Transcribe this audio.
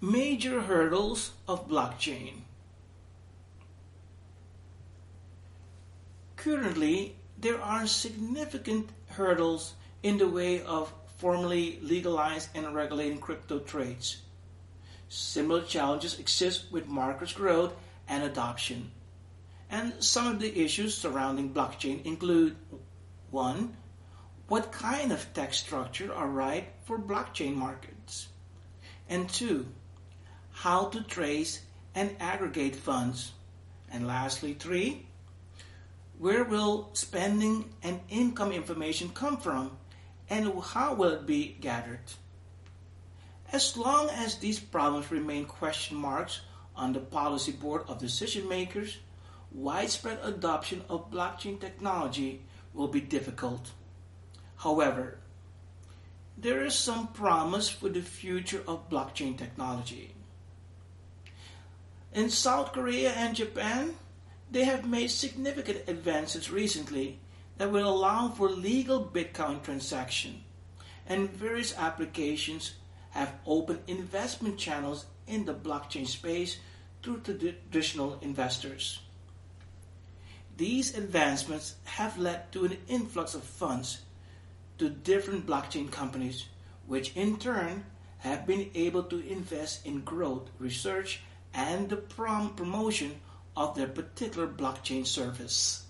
Major hurdles of blockchain. Currently, there are significant hurdles in the way of formally legalized and regulating crypto trades. Similar challenges exist with market growth and adoption. And some of the issues surrounding blockchain include: 1. What kind of tax structure are right for blockchain markets? And 2. How to trace and aggregate funds? And lastly, 3. Where will spending and income information come from, and how will it be gathered? As long as these problems remain question marks on the policy board of decision makers, widespread adoption of blockchain technology will be difficult. However, there is some promise for the future of blockchain technology. In South Korea and Japan, they have made significant advances recently that will allow for legal Bitcoin transaction, and various applications have opened investment channels in the blockchain space to traditional investors. These advancements have led to an influx of funds to different blockchain companies, which in turn have been able to invest in growth, research, and the promotion of their particular blockchain service.